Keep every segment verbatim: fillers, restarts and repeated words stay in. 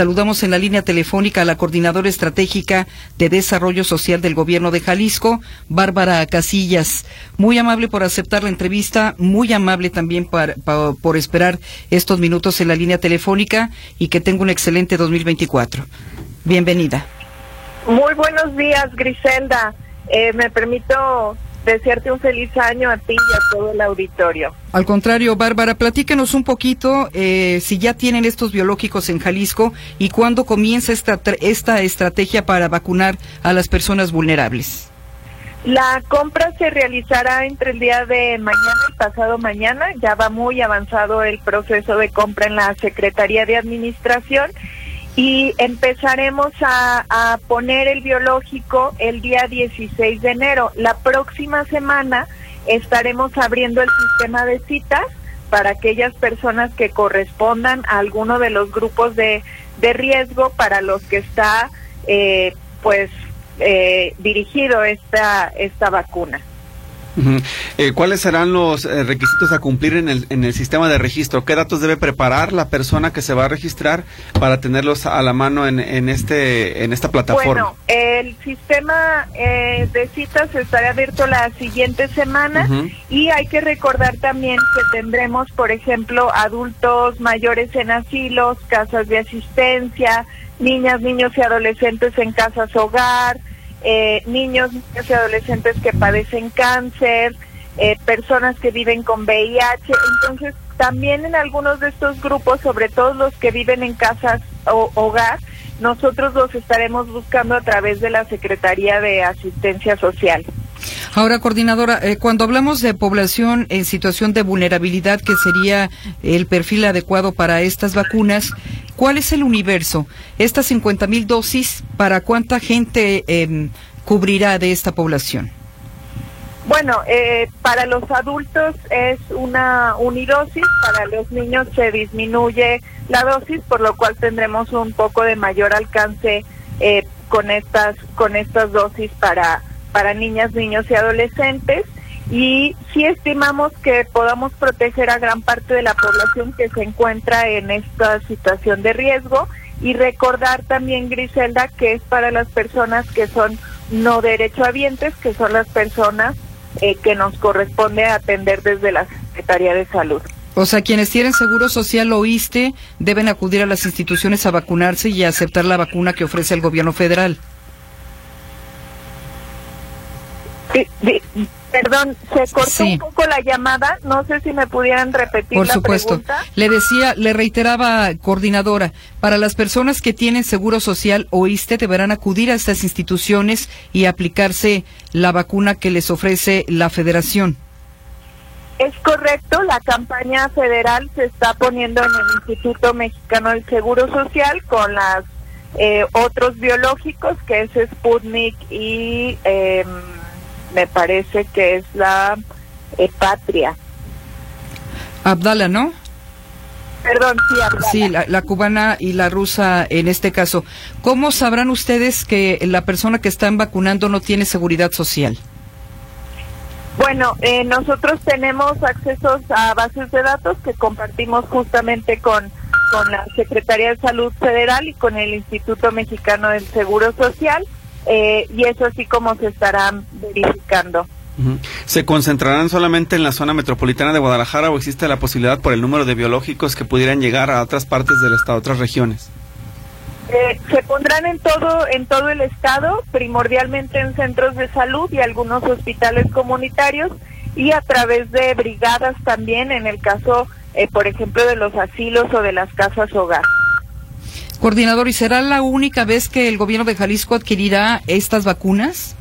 Saludamos en la línea telefónica a la Coordinadora Estratégica de Desarrollo Social del Gobierno de Jalisco, Bárbara Casillas. Muy amable por aceptar la entrevista, muy amable también por, por, por esperar estos minutos en la línea telefónica y que tenga un excelente dos mil veinticuatro. Bienvenida. Muy buenos días, Griselda. Eh, me permito desearte un feliz año a ti y a todo el auditorio. Al contrario, Bárbara, platíquenos un poquito eh, si ya tienen estos biológicos en Jalisco y cuándo comienza esta, esta estrategia para vacunar a las personas vulnerables. La compra se realizará entre el día de mañana y pasado mañana. Ya va muy avanzado el proceso de compra en la Secretaría de Administración y empezaremos a, a poner el biológico el día dieciséis de enero. La próxima semana estaremos abriendo el sistema de citas para aquellas personas que correspondan a alguno de los grupos de, de riesgo para los que está eh, pues eh, dirigido esta, esta vacuna. Uh-huh. Eh, ¿Cuáles serán los eh, requisitos a cumplir en el, en el sistema de registro? ¿Qué datos debe preparar la persona que se va a registrar para tenerlos a la mano en, en, este, en esta plataforma? Bueno, el sistema eh, de citas estará abierto la siguiente semana. Uh-huh. Y hay que recordar también que tendremos, por ejemplo, adultos mayores en asilos, casas de asistencia, niñas, niños y adolescentes en casas hogar, Eh, niños, niños y adolescentes que padecen cáncer, eh, personas que viven con V I H. Entonces, también en algunos de estos grupos, sobre todo los que viven en casas o hogar, nosotros los estaremos buscando a través de la Secretaría de Asistencia Social. Ahora, coordinadora, eh, cuando hablamos de población en situación de vulnerabilidad, que sería el perfil adecuado para estas vacunas, ¿cuál es el universo? Estas cincuenta mil dosis, ¿para cuánta gente eh, cubrirá de esta población? Bueno, eh, para los adultos es una unidosis, para los niños se disminuye la dosis, por lo cual tendremos un poco de mayor alcance eh, con estas con estas dosis para para niñas, niños y adolescentes, y sí estimamos que podamos proteger a gran parte de la población que se encuentra en esta situación de riesgo, y recordar también, Griselda, que es para las personas que son no derechohabientes, que son las personas eh, que nos corresponde atender desde la Secretaría de Salud. O sea, quienes tienen seguro social o I S S S T E deben acudir a las instituciones a vacunarse y a aceptar la vacuna que ofrece el gobierno federal. Sí, sí, perdón, se cortó sí. un poco la llamada, no sé si me pudieran repetir Por la supuesto. pregunta. Le decía, le reiteraba, coordinadora, para las personas que tienen seguro social o I S S S T E deberán acudir a estas instituciones y aplicarse la vacuna que les ofrece la Federación. Es correcto, la campaña federal se está poniendo en el Instituto Mexicano del Seguro Social con las eh, otros biológicos, que es Sputnik y eh, me parece que es la eh, Patria. Abdala, ¿no? Perdón, sí, Abdala. Sí, la, la cubana y la rusa en este caso. ¿Cómo sabrán ustedes que la persona que están vacunando no tiene seguridad social? Bueno, eh, nosotros tenemos accesos a bases de datos que compartimos justamente con, con la Secretaría de Salud Federal y con el Instituto Mexicano del Seguro Social. Eh, y eso así como se estarán verificando. Uh-huh. ¿Se concentrarán solamente en la zona metropolitana de Guadalajara o existe la posibilidad por el número de biológicos que pudieran llegar a otras partes del estado, a otras regiones? Eh, se pondrán en todo en todo el estado, primordialmente en centros de salud y algunos hospitales comunitarios, y a través de brigadas también en el caso, eh, por ejemplo, de los asilos o de las casas hogar. Coordinador, ¿y será la única vez que el gobierno de Jalisco adquirirá estas vacunas?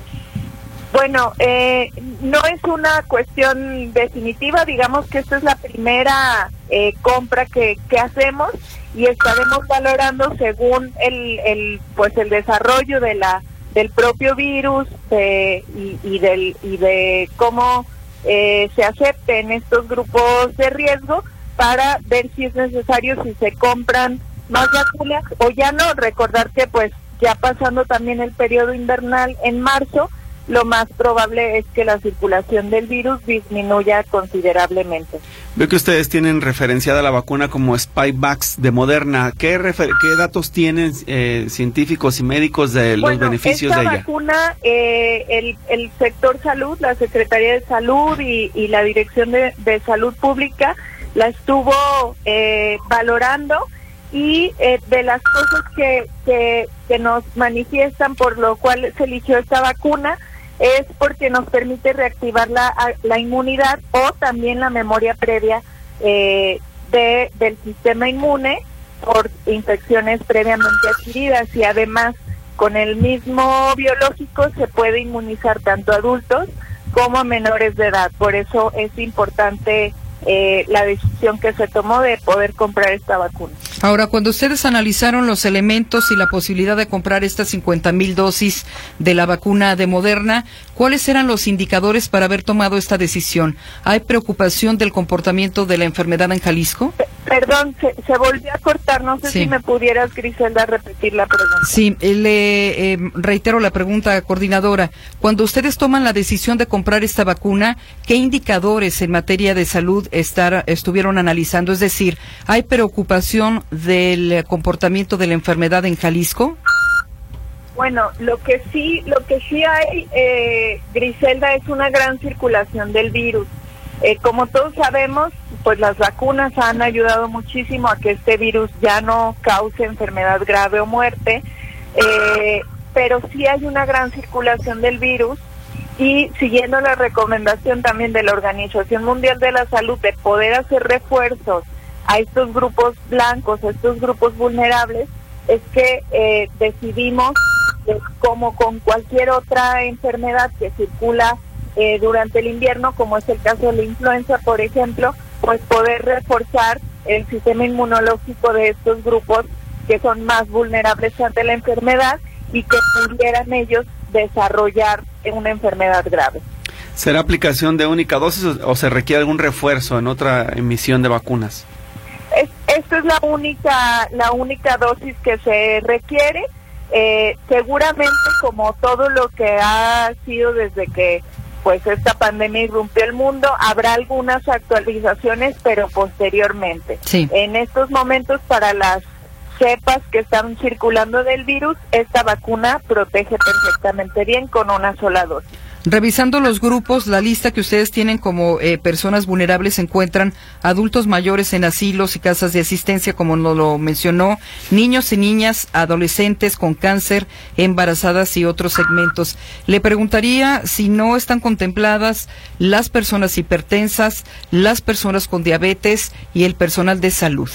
Bueno, eh, no es una cuestión definitiva, digamos que esta es la primera eh, compra que, que hacemos y estaremos valorando según el, el pues el desarrollo de la del propio virus de, y, y del y de cómo eh, se acepte en estos grupos de riesgo para ver si es necesario, si se compran más vacunas o ya no. Recordar que pues ya pasando también el periodo invernal en marzo, lo más probable es que la circulación del virus disminuya considerablemente. Veo que ustedes tienen referenciada la vacuna como Spikevax de Moderna. ¿Qué, refer qué datos tienen eh, científicos y médicos de los bueno, beneficios de ella? Esta vacuna, eh, el, el sector salud, la Secretaría de Salud y, y la Dirección de, de Salud Pública la estuvo eh, valorando, y eh, de las cosas que, que, que nos manifiestan por lo cual se eligió esta vacuna es porque nos permite reactivar la, la inmunidad o también la memoria previa eh, de, del sistema inmune por infecciones previamente adquiridas, y además con el mismo biológico se puede inmunizar tanto a adultos como a menores de edad. Por eso es importante eh, la decisión que se tomó de poder comprar esta vacuna. Ahora, cuando ustedes analizaron los elementos y la posibilidad de comprar estas cincuenta mil dosis de la vacuna de Moderna, ¿cuáles eran los indicadores para haber tomado esta decisión? ¿Hay preocupación del comportamiento de la enfermedad en Jalisco? Perdón, se, se volvió a cortar. No sé sí. si me pudieras, Griselda, repetir la pregunta. Sí, le eh, reitero la pregunta, coordinadora. Cuando ustedes toman la decisión de comprar esta vacuna, ¿qué indicadores en materia de salud estar, estuvieron analizando? Es decir, ¿hay preocupación del comportamiento de la enfermedad en Jalisco? Bueno, lo que sí, lo que sí hay, eh, Griselda, es una gran circulación del virus. Eh, como todos sabemos, pues las vacunas han ayudado muchísimo a que este virus ya no cause enfermedad grave o muerte, eh, pero sí hay una gran circulación del virus, y siguiendo la recomendación también de la Organización Mundial de la Salud de poder hacer refuerzos a estos grupos blancos, a estos grupos vulnerables, es que eh, decidimos, eh, como con cualquier otra enfermedad que circula eh, durante el invierno, como es el caso de la influenza, por ejemplo, pues poder reforzar el sistema inmunológico de estos grupos que son más vulnerables ante la enfermedad y que pudieran ellos desarrollar una enfermedad grave. ¿Será aplicación de única dosis o, o se requiere algún refuerzo en otra emisión de vacunas? Es, esta es la única, la única dosis que se requiere. Eh, seguramente, como todo lo que ha sido desde que pues esta pandemia irrumpió el mundo, habrá algunas actualizaciones, pero posteriormente. Sí. En estos momentos, para las cepas que están circulando del virus, esta vacuna protege perfectamente bien con una sola dosis. Revisando los grupos, la lista que ustedes tienen como eh, personas vulnerables, se encuentran adultos mayores en asilos y casas de asistencia, como nos lo mencionó, niños y niñas, adolescentes con cáncer, embarazadas y otros segmentos. Le preguntaría si no están contempladas las personas hipertensas, las personas con diabetes y el personal de salud.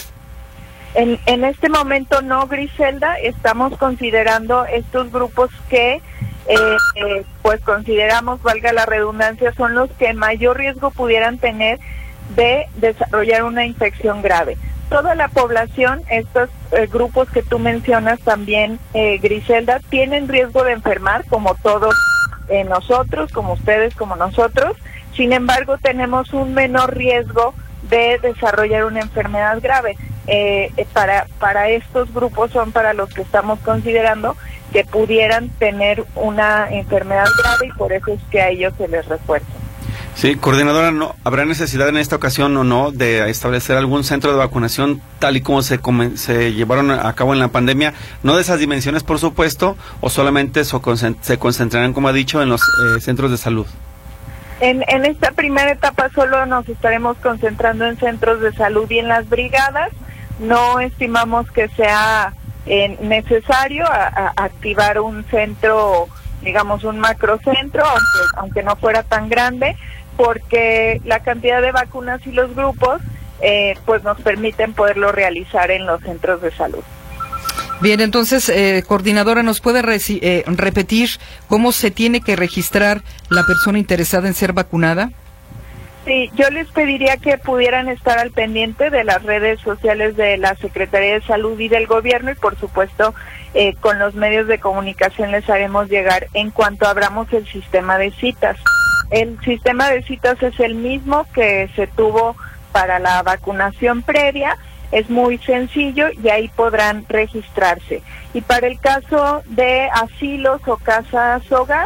En, en este momento no, Griselda, estamos considerando estos grupos que Eh, eh, pues consideramos, valga la redundancia, son los que mayor riesgo pudieran tener de desarrollar una infección grave. Toda la población, estos eh, grupos que tú mencionas también, eh, Griselda, tienen riesgo de enfermar, como todos eh, nosotros, como ustedes, como nosotros. Sin embargo, tenemos un menor riesgo de desarrollar una enfermedad grave. Eh, para, para estos grupos son para los que estamos considerando que pudieran tener una enfermedad grave, y por eso es que a ellos se les refuerza. Sí, coordinadora, ¿no habrá necesidad en esta ocasión o no de establecer algún centro de vacunación tal y como se, se llevaron a cabo en la pandemia? No de esas dimensiones, por supuesto, o solamente so, se concentrarán, como ha dicho, en los eh, centros de salud. En, en esta primera etapa solo nos estaremos concentrando en centros de salud y en las brigadas. No estimamos que sea eh, necesario a, a activar un centro, digamos un macrocentro, aunque, aunque no fuera tan grande, porque la cantidad de vacunas y los grupos eh, pues nos permiten poderlo realizar en los centros de salud. Bien, entonces, eh, coordinadora, ¿nos puede reci- eh, repetir cómo se tiene que registrar la persona interesada en ser vacunada? Sí, yo les pediría que pudieran estar al pendiente de las redes sociales de la Secretaría de Salud y del Gobierno, y por supuesto eh, con los medios de comunicación les haremos llegar en cuanto abramos el sistema de citas. El sistema de citas es el mismo que se tuvo para la vacunación previa, es muy sencillo y ahí podrán registrarse. Y para el caso de asilos o casas hogar,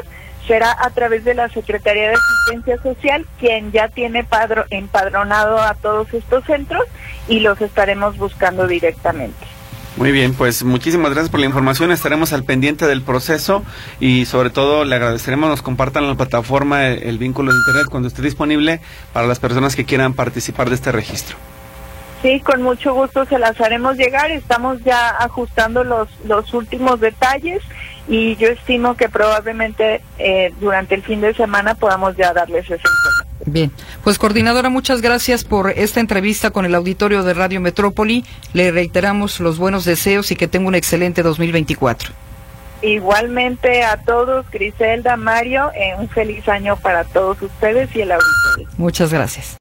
será a través de la Secretaría de Asistencia Social, quien ya tiene padro, empadronado a todos estos centros y los estaremos buscando directamente. Muy bien, pues muchísimas gracias por la información, estaremos al pendiente del proceso y sobre todo le agradeceremos nos compartan en la plataforma el, el vínculo de internet cuando esté disponible para las personas que quieran participar de este registro. Sí, con mucho gusto se las haremos llegar, estamos ya ajustando los, los últimos detalles y yo estimo que probablemente eh, durante el fin de semana podamos ya darles esa información. Bien, pues coordinadora, muchas gracias por esta entrevista con el auditorio de Radio Metrópoli. Le reiteramos los buenos deseos y que tenga un excelente dos mil veinticuatro. Igualmente a todos, Griselda, Mario, eh, un feliz año para todos ustedes y el auditorio. Muchas gracias.